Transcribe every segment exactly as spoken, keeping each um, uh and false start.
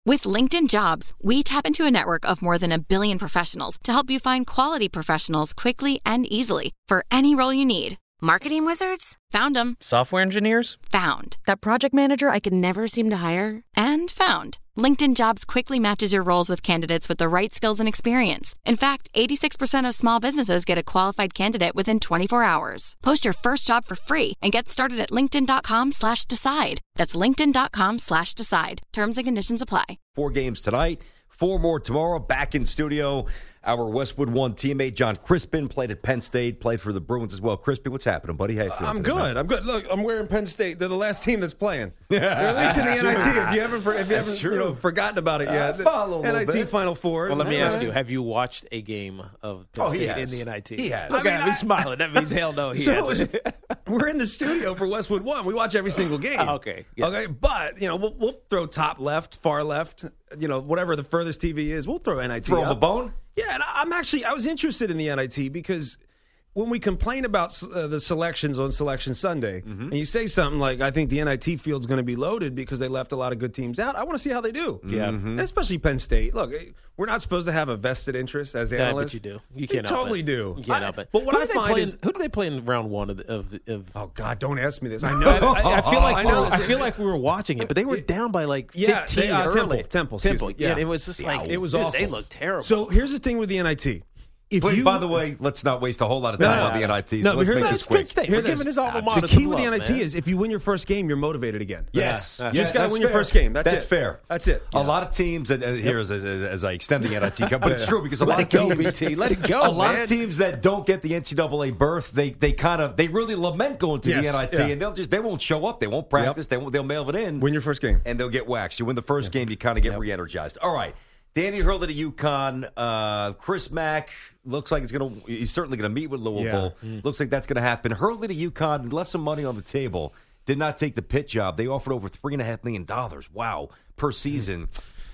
With LinkedIn Jobs, we tap into a network of more than a billion professionals to help you find quality professionals quickly and easily for any role you need. Marketing wizards? Found them. Software engineers? Found. That project manager I could never seem to hire? And found. LinkedIn Jobs quickly matches your roles with candidates with the right skills and experience. In fact, eighty-six percent of small businesses get a qualified candidate within twenty-four hours. Post your first job for free and get started at linkedin.com slash decide. That's linkedin.com slash decide. Terms and conditions apply. Four games tonight, four more tomorrow. Back in studio, our Westwood One teammate, John Crispin, played at Penn State, played for the Bruins as well. Crispin, what's happening, buddy? How you feeling I'm today, good. man? I'm good. Look, I'm wearing Penn State. They're the last team that's playing. Or at least in the N I T. If you haven't, for, if you haven't you know, forgotten about it yet. Uh, follow a N I T little bit. Final Four. Well, let me All ask right. you, have you watched a game of Penn Oh, he State has. in the N I T? He has. Look I at mean, him. He's smiling. That means hell no, he So, hasn't. we're in the studio for Westwood One. We watch every single game. Oh, okay. Yeah. Okay. But, you know, we'll, we'll throw top left, far left, you know, whatever the furthest T V is. We'll throw N I T Throw him a up. bone? Yeah, and I'm actually, I was interested in the N I T because when we complain about uh, the selections on Selection Sunday, Mm-hmm. and you say something like, I think the N I T field's going to be loaded because they left a lot of good teams out, I want to see how they do. Yeah. Mm-hmm. And especially Penn State. Look, we're not supposed to have a vested interest as Yeah, analysts. but you do. You We can't help totally it. do. You can't I- help it. But what Who I do they find play is, in, who do they play in round one of the, of, the, of oh God, don't ask me this. I know. I, I feel like I know I this. feel like we were watching it, but they were down by like Yeah, fifteen they, uh, early. Temple, Temple, excuse Temple. me. Yeah, Yeah. it was just like It was dude, awful. They looked terrible. So here's the thing with the N I T. If Wait, you, by the way, let's not waste a whole lot of No, time no, on no, the no. N I T. No, So but let's here's make the- this Penn quick. State. Hear We're this. giving his alma The mater key some with the love, N I T man. is if you win your first game, you're motivated again. Yes. You Yeah, just got to that's win your fair. first game. That's, That's it. fair. That's it. A lot of teams, that, uh, here as, as, as I extend the N I T, but it's true because a lot Let of it go, teams, B T. Let it go, a lot man. of teams that don't get the N C double A berth, they they kind of they really lament going to Yes, the N I T, yeah. and they'll just they won't show up, they won't practice, they won't they'll mail it in, Win your first game. and they'll get waxed. You win the first game, you kind of get re-energized. All right. Danny Hurley to UConn. Uh, Chris Mack looks like it's going to. He's certainly going to meet with Louisville. Yeah. Mm. Looks like that's going to happen. Hurley to UConn left some money on the table. Did not take the Pitt job. They offered over three and a half million dollars. Wow, per season.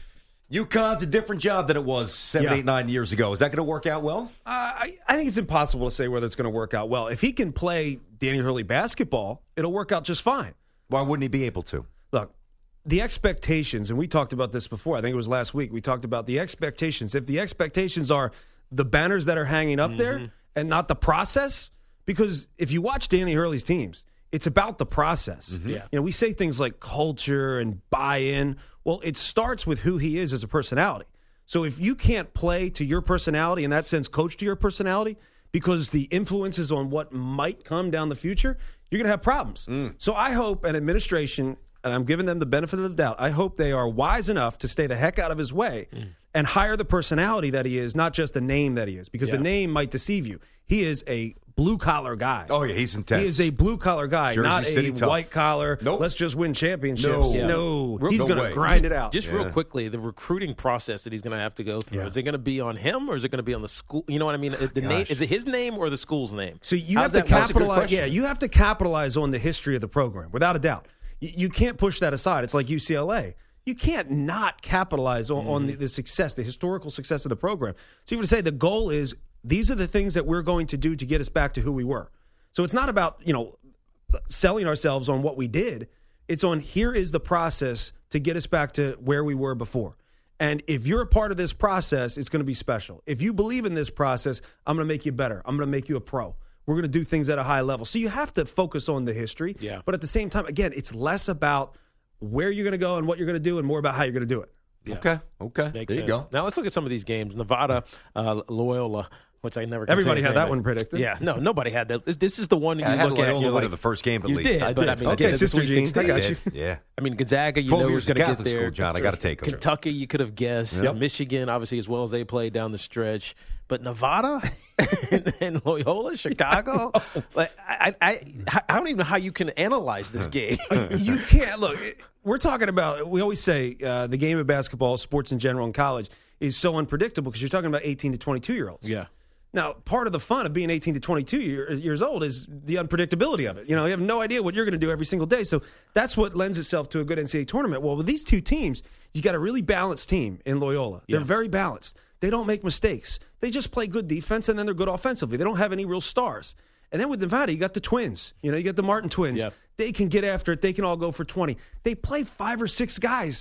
UConn's a different job than it was seven, Yeah. eight, nine years ago. Is that going to work out well? Uh, I, I think it's impossible to say whether it's going to work out well. If he can play Danny Hurley basketball, it'll work out just fine. Why wouldn't he be able to? Look, the expectations, and we talked about this before. I think it was last week. We talked about the expectations. If the expectations are the banners that are hanging up there and not the process, because if you watch Danny Hurley's teams, it's about the process. Yeah. You know, we say things like culture and buy-in. Well, it starts with who he is as a personality. So if you can't play to your personality, in that sense, coach to your personality, because the influences on what might come down the future, you're going to have problems. So I hope an administration, and I'm giving them the benefit of the doubt, I hope they are wise enough to stay the heck out of his way and hire the personality that he is, not just the name that he is, because Yeah. the name might deceive you. He is a blue-collar guy. Oh, yeah, he's intense. He is a blue-collar guy, Jersey not City a tough. white-collar, Nope. let's just win championships. No. Yeah. No. Real- He's no going way. to grind it out. Just Yeah. real quickly, the recruiting process that he's going to have to go through, Yeah. is it going to be on him or is it going to be on the school? You know what I mean? The name, is it his name or the school's name? So you How's have to that- that's a good capitalize. question. Yeah, you have to capitalize on the history of the program, without a doubt. You, you can't push that aside. It's like U C L A. You can't not capitalize on, on the, the success, the historical success of the program. So you have to say the goal is these are the things that we're going to do to get us back to who we were. So it's not about, you know, selling ourselves on what we did. It's on here is the process to get us back to where we were before. And if you're a part of this process, it's going to be special. If you believe in this process, I'm going to make you better. I'm going to make you a pro. We're going to do things at a high level. So you have to focus on the history. Yeah. But at the same time, again, it's less about where you're going to go and what you're going to do and more about how you're going to do it. Yeah. Okay, okay. Makes there sense. you go. Now let's look at some of these games. Nevada, uh, Loyola, which I never. Can Everybody say his had name, that but- one predicted. Yeah, no, nobody had that. This, this is the one I you had look at. Loyola You're win like, in the first game at you least. did, I but did. I mean, Okay, get to the Sister Sweet Jean, I sixteen. got Yeah, you. yeah. I mean, Gonzaga, you twelve know, years was going to get Catholic there. school, John. I got to take them. Kentucky, you could have guessed. Yep. Michigan, obviously, as well as they played down the stretch. But Nevada and, and Loyola, Chicago, like I, I, I, I don't even know how you can analyze this game. You can't look. We're talking about. We always say uh, the game of basketball, sports in general, in college is so unpredictable because you're talking about eighteen to twenty-two year olds. Yeah. Now, part of the fun of being eighteen to twenty-two year, years old is the unpredictability of it. You know, you have no idea what you're going to do every single day. So that's what lends itself to a good N C double A tournament. Well, with these two teams, you got a really balanced team in Loyola. They're Yeah. very balanced. They don't make mistakes. They just play good defense, and then they're good offensively. They don't have any real stars. And then with Nevada, you got the twins. You know, you got the Martin twins. Yeah. They can get after it. They can all go for twenty. They play five or six guys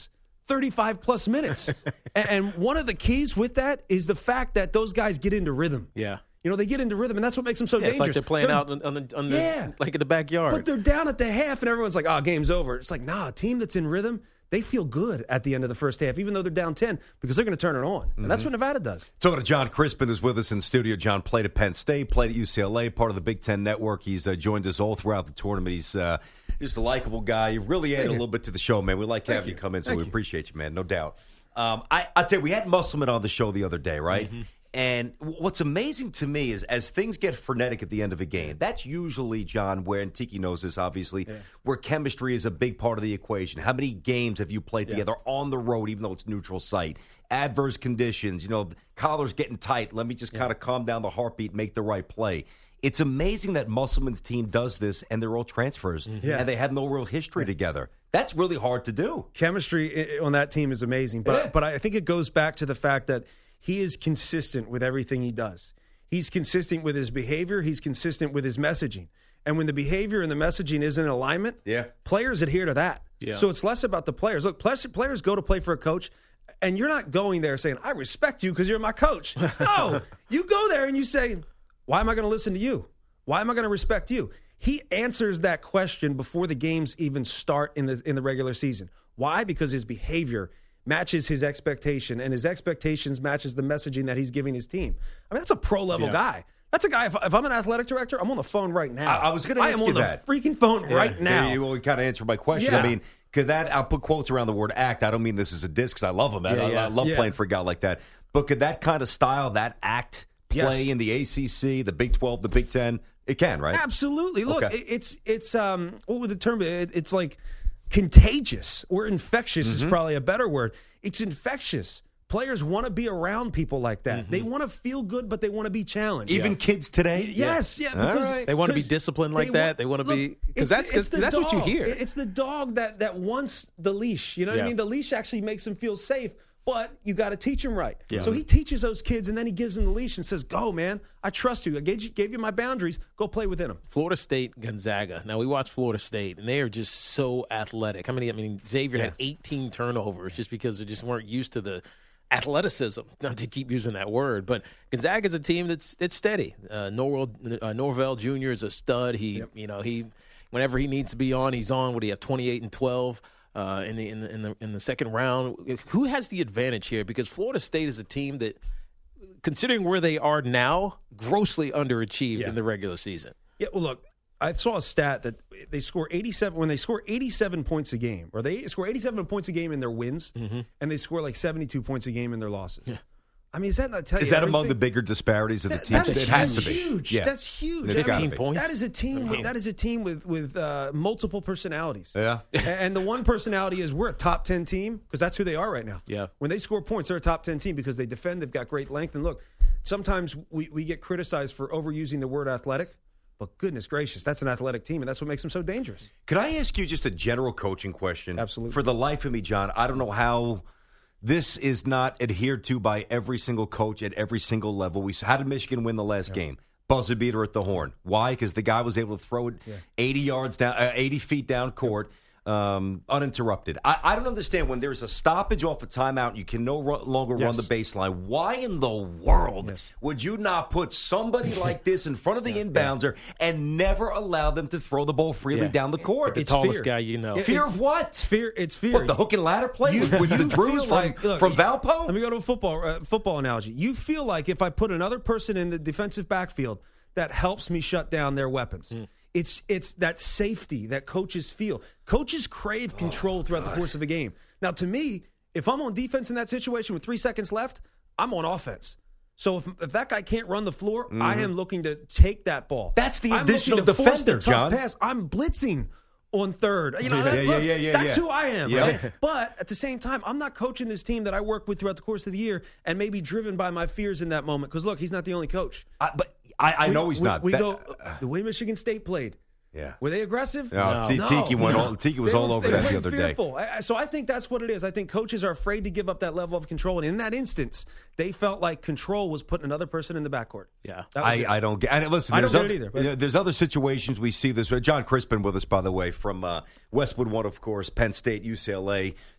thirty-five plus minutes. And one of the keys with that is the fact that those guys get into rhythm. Yeah. You know, they get into rhythm, and that's what makes them so Yeah, it's dangerous. like they're playing They're- out on, on the, on the Yeah. like in the backyard. But they're down at the half, and everyone's like, oh, game's over. It's like, nah, a team that's in rhythm, they feel good at the end of the first half, even though they're down ten, because they're going to turn it on. And that's what Nevada does. Talking to John Crispin, who's with us in studio. John played at Penn State, played at U C L A, part of the Big Ten Network. He's uh, joined us all throughout the tournament. He's uh, just a likable guy. You really added a little bit to the show, man. We like to have you. you come in, so Thank we you. appreciate you, man, no doubt. Um, I, I tell you, we had Musselman on the show the other day, right? Mm-hmm. And what's amazing to me is as things get frenetic at the end of a game, that's usually, John, where, and Tiki knows this, obviously, yeah. where chemistry is a big part of the equation. How many games have you played yeah. together on the road, even though it's neutral site? Adverse conditions, you know, collar's getting tight. Let me just yeah. kind of calm down the heartbeat, make the right play. It's amazing that Musselman's team does this, and they're all transfers, mm-hmm. yeah. and they have no real history yeah. together. That's really hard to do. Chemistry on that team is amazing, but yeah. but I think it goes back to the fact that he is consistent with everything he does. He's consistent with his behavior. He's consistent with his messaging. And when the behavior and the messaging is in alignment, yeah. players adhere to that. Yeah. So it's less about the players. Look, players go to play for a coach, and you're not going there saying, I respect you because you're my coach. No, you go there and you say, why am I going to listen to you? Why am I going to respect you? He answers that question before the games even start in the in the regular season. Why? Because his behavior matches his expectation, and his expectations matches the messaging that he's giving his team. I mean, that's a pro-level yeah. guy. That's a guy, if, if I'm an athletic director, I'm on the phone right now. I, I was going to ask I am you on that. the freaking phone yeah. right now. Yeah, you well, kind of answered my question. Yeah. I mean, could that, I'll put quotes around the word act. I don't mean this as a diss because I love him. Man. Yeah, I, yeah. I love yeah. playing for a guy like that. But could that kind of style, that act, play Yes. in the A C C, the Big twelve, the Big ten? It can, right? Absolutely. Look, Okay. it, it's, it's um, what would the term be? It, it's like contagious or infectious Mm-hmm. is probably a better word. It's infectious. Players want to be around people like that. Mm-hmm. They want to feel good, but they want to be challenged. Even Yeah. kids today? Yes, yeah, All because right. They want to be 'cause disciplined like they that. want- They want to look, be because it's- that's it's the that's what you dog. hear. It's the dog that that wants the leash. You know what Yeah. I mean? The leash actually makes him feel safe, but you got to teach him right. Yeah. So he teaches those kids, and then he gives them the leash and says, "Go, man! I trust you. I gave you, gave you my boundaries. Go play within them." Florida State, Gonzaga. Now we watch Florida State, and they are just so athletic. How many? I mean, Xavier had eighteen turnovers just because they just weren't used to the athleticism. Not to keep using that word, but Gonzaga is a team that's it's steady. Uh, Norwell, uh, Norvell Junior is a stud. He, Yep. you know, he whenever he needs to be on, he's on. What do you have? twenty-eight and twelve. Uh, in the in the in the in the second round, who has the advantage here? Because Florida State is a team that, considering where they are now, grossly underachieved Yeah. in the regular season. Yeah. Well, look, I saw a stat that they score eighty-seven when they score eighty-seven points a game, or they score eighty-seven points a game in their wins, Mm-hmm. and they score like seventy-two points a game in their losses. Yeah. I mean, is that not tell Is you that among everything? the bigger disparities of the That- teams? that is It has to be. huge. Yeah. That's huge. It's That- gotta fifteen be. points. That is a team. With, that is a team with with uh, multiple personalities. Yeah. And- and the one personality is we're a top ten team because that's who they are right now. Yeah. When they score points, they're a top ten team because they defend. They've got great length. And look, sometimes we, we get criticized for overusing the word athletic, but goodness gracious, that's an athletic team, and that's what makes them so dangerous. Could I ask you just a general coaching question? Absolutely. For the life of me, John, I don't know how this is not adhered to by every single coach at every single level. We How did Michigan win the last yeah. game? Buzzer beater at the horn. Why? Because the guy was able to throw it yeah. eighty yards down, uh, eighty feet down court, um, uninterrupted. I, I don't understand when there's a stoppage off a timeout and you can no ro- longer Yes. run the baseline. Why in the world Yes. would you not put somebody like this in front of the Yeah. inbounder and never allow them to throw the ball freely Yeah. down the court? The It's tallest fear. guy you know. Yeah, Fear it's- of what? Fear. It's fear. What, the hook and ladder play You- with, with the you Drews feel from, like- look, from Valpo? Let me go to a football uh, football analogy. You feel like if I put another person in the defensive backfield, that helps me shut down their weapons. Mm. It's it's that safety that coaches feel. Coaches crave control Oh, throughout the course of a game. Now, to me, if I'm on defense in that situation with three seconds left, I'm on offense. So if, if that guy can't run the floor, I am looking to take that ball. Mm-hmm. That's the I'm additional looking to force defender, the tough John. Pass. I'm blitzing on third. You know, Yeah, that, yeah, look, yeah, yeah, that's yeah. who I am. Yeah. Right? But at the same time, I'm not coaching this team that I work with throughout the course of the year and maybe driven by my fears in that moment. Because, look, he's not the only coach. I, but I, I We- know he's we, not. We That- go the way Michigan State played. Yeah. Were they aggressive? No, T- Tiki went all- Tiki was They all were- over they that the played other day. fearful. I- I- So I think that's what it is. I think coaches are afraid to give up that level of control. And in that instance, they felt like control was putting another person in the backcourt. Yeah. That was I, it. I don't get. And listen, I there's don't other, get it either, but- you know, there's other situations we see this. John Crispin with us, by the way, from uh, Westwood One, of course, Penn State, U C L A,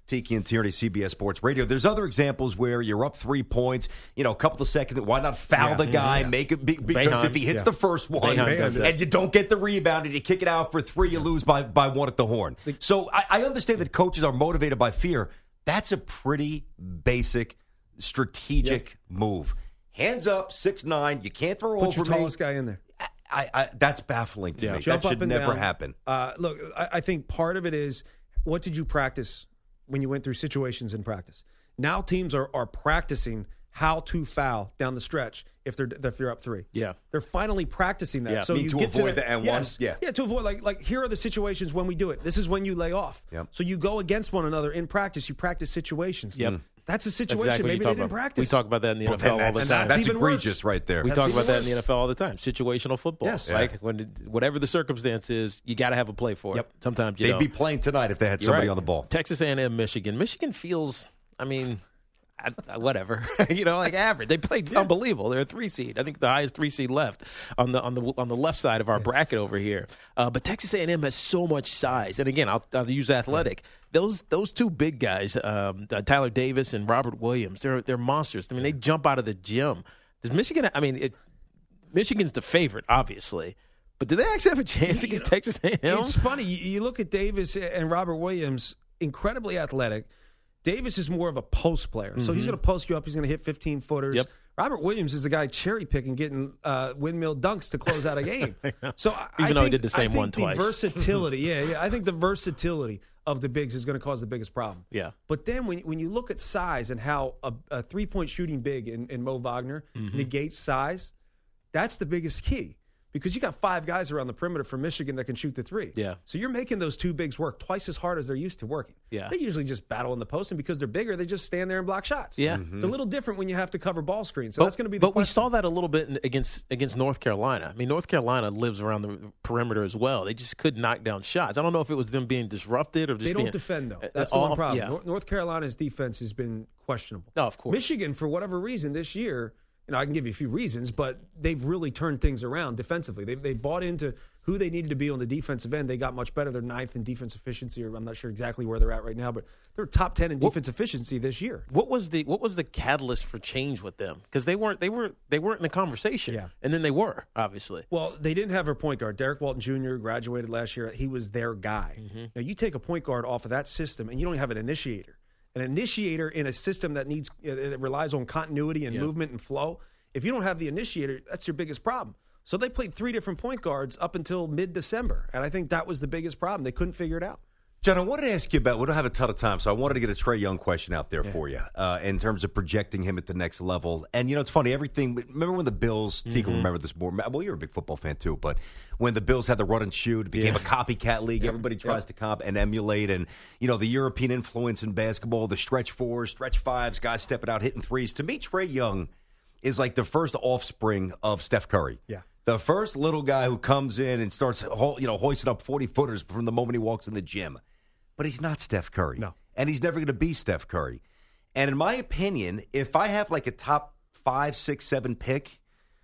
Tiki and Tierney, C B S Sports Radio. There's other examples where you're up three points, you know, a couple of seconds. Why not foul Yeah. the guy, Yeah. make it be, because Boeheim. if he hits Yeah. the first one Boeheim does that. and you don't get the rebound and you kick it out for three, you lose by, by one at the horn. So I, I understand that coaches are motivated by fear. That's a pretty basic strategic Yep. move. Hands up, six nine. You can't throw Put over your me. tallest guy in there. I, I, that's baffling to Yeah. me. Jump that should up and never down. happen. Uh, look, I, I think part of it is what did you practice when you went through situations in practice? Now teams are, are practicing how to foul down the stretch if they're if you're up three. Yeah. They're finally practicing that. Yeah. So Mean you to get avoid to the and yes. one? Yeah. Yeah, to avoid like like here are the situations when we do it. This is when you lay off. Yep. So you go against one another in practice. You practice situations. Yep. That's a That's situation. exactly what Maybe you they talk didn't about. practice. We talk about that in the Well, N F L then all the that's, time. that's even worse. egregious right there. We That's talk even about that in worse. the N F L all the time. Situational football. Yes. Like when it, whatever the circumstance is, you got to have a play for Yep. it. Sometimes you They'd don't. be playing tonight if they had You're somebody right. on the ball. Texas A and M, Michigan. Michigan feels, I mean, I, I- whatever. you know, like average. They played unbelievable. They're a three seed. I think the highest three seed left on the on the on the left side of our bracket over here. Uh, but Texas A and M has so much size, and again, I'll, I'll use athletic. Those those two big guys, um, uh, Tyler Davis and Robert Williams, they're they're monsters. I mean, they jump out of the gym. Does Michigan? I mean, it, Michigan's the favorite, obviously. But do they actually have a chance against Texas A and M? It's funny. You, you look at Davis and Robert Williams, incredibly athletic. Davis is more of a post player. So he's going to post you up. He's going to hit fifteen footers. Yep. Robert Williams is the guy cherry picking, getting uh, windmill dunks to close out a game. So I, Even I though he think, did the same I think one the twice. versatility, yeah, yeah. I think the versatility of the bigs is going to cause the biggest problem. Yeah. But then when when you look at size and how a, a three point shooting big in, in Mo Wagner negates size, that's the biggest key. Because you got five guys around the perimeter for Michigan that can shoot the three. Yeah. So you're making those two bigs work twice as hard as they're used to working. Yeah. They usually just battle in the post, and because they're bigger, they just stand there and block shots. Yeah. It's a little different when you have to cover ball screens. So that's going to be the But we question. saw that a little bit in, against against North Carolina. I mean, North Carolina lives around the perimeter as well. They just could knock down shots. I don't know if it was them being disrupted or just They don't being, defend, though. uh, That's the all- one problem. yeah. Nor- North Carolina's defense has been questionable. No, of course. Michigan, for whatever reason, this year, you know, I can give you a few reasons, but they've really turned things around defensively. They they bought into who they needed to be on the defensive end. They got much better. They're ninth in defense efficiency, or I'm not sure exactly where they're at right now, but they're top ten in defense efficiency this year. What was the what was the catalyst for change with them? Because they weren't they were they weren't in the conversation. Yeah. And then they were, obviously. Well, they didn't have a point guard. Derek Walton Junior graduated last year. He was their guy. Mm-hmm. Now, you take a point guard off of that system, and you don't have an initiator. An initiator in a system that needs it relies on continuity and Yeah. movement and flow. If you don't have the initiator, that's your biggest problem. So they played three different point guards up until mid-December, and I think that was the biggest problem. They couldn't figure it out. John, I wanted to ask you about, we don't have a ton of time, so I wanted to get a Trae Young question out there for you uh, in terms of projecting him at the next level. And, you know, it's funny, everything, remember when the Bills, Mm-hmm. Tika remember this more, well, you're a big football fan too, but when the Bills had the run and shoot, it became Yeah. a copycat league. Everybody tries to comp and emulate. And, you know, the European influence in basketball, the stretch fours, stretch fives, guys stepping out, hitting threes. To me, Trae Young is like the first offspring of Steph Curry. Yeah. The first little guy who comes in and starts, ho- you know, hoisting up forty-footers from the moment he walks in the gym. But he's not Steph Curry. No. And he's never going to be Steph Curry. And in my opinion, if I have like a top five, six, seven pick,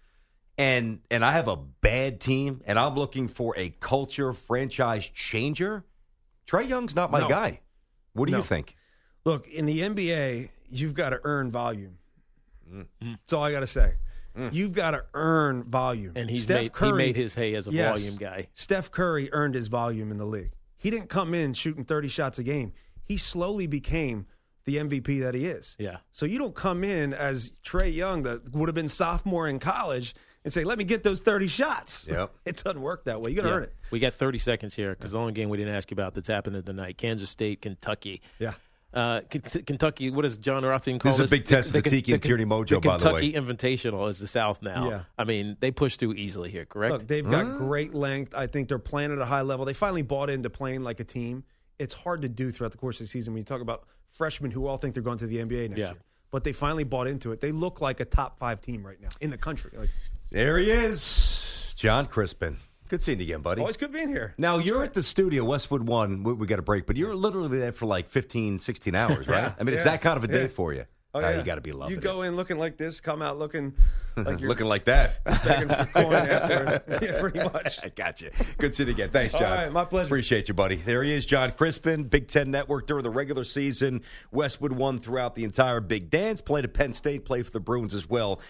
and and I have a bad team, and I'm looking for a culture franchise changer, Trae Young's not my No. guy. What do No. you think? Look, in the N B A, you've got to earn volume. Mm-hmm. That's all I got to say. You've got to earn volume. And he's Steph made Curry, he made his hay as a Yes. volume guy. Steph Curry earned his volume in the league. He didn't come in shooting thirty shots a game. He slowly became the M V P that he is. Yeah. So you don't come in as Trae Young, that would have been sophomore in college, and say, let me get those thirty shots. Yep. It doesn't work that way. You got to Yeah. earn it. We got thirty seconds here because the only game we didn't ask you about that's happening tonight, Kansas State, Kentucky. Yeah. Uh, K- Kentucky, what does John Rothstein call This is a big test of the Tiki and Tierney mojo, by the way. Kentucky Invitational is the South now. Yeah. I mean, they push through easily here, correct? Look, they've got great length. I think they're playing at a high level. They finally bought into playing like a team. It's hard to do throughout the course of the season when you talk about freshmen who all think they're going to the N B A next Yeah. year. But they finally bought into it. They look like a top five team right now in the country. Like, There he is, John Crispin. Good seeing you again, buddy. always good being here. Now, you're at the studio, Westwood One. We, we got a break, but you're literally there for like fifteen, sixteen hours, right? Yeah, I mean, it's yeah, that kind of a day yeah. for you. Oh, Uh, yeah. you got to be loving You it. go in looking like this, come out looking like you're Looking like that. begging for coin afterwards. Yeah, pretty much. I got you. Good seeing you again. Thanks, John. All right, my pleasure. Appreciate you, buddy. There he is, John Crispin, Big Ten Network during the regular season. Westwood won throughout the entire Big Dance. Played at Penn State, played for the Bruins as well.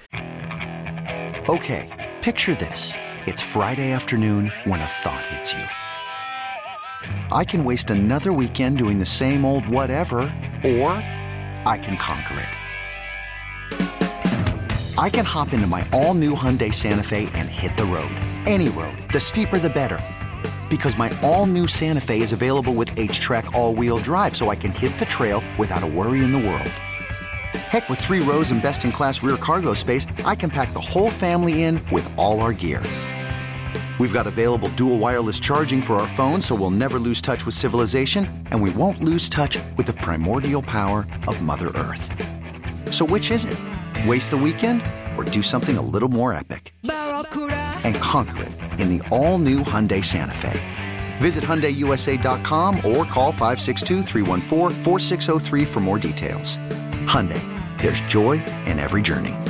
Okay, picture this. It's Friday afternoon when a thought hits you. I can waste another weekend doing the same old whatever, or I can conquer it. I can hop into my all-new Hyundai Santa Fe and hit the road. Any road. The steeper, the better. Because my all-new Santa Fe is available with H-Track all-wheel drive, so I can hit the trail without a worry in the world. Heck, with three rows and best-in-class rear cargo space, I can pack the whole family in with all our gear. We've got available dual wireless charging for our phones, so we'll never lose touch with civilization, and we won't lose touch with the primordial power of Mother Earth. So which is it? Waste the weekend or do something a little more epic? And conquer it in the all-new Hyundai Santa Fe. Visit Hyundai U S A dot com or call five six two, three one four, four six zero three for more details. Hyundai, there's joy in every journey.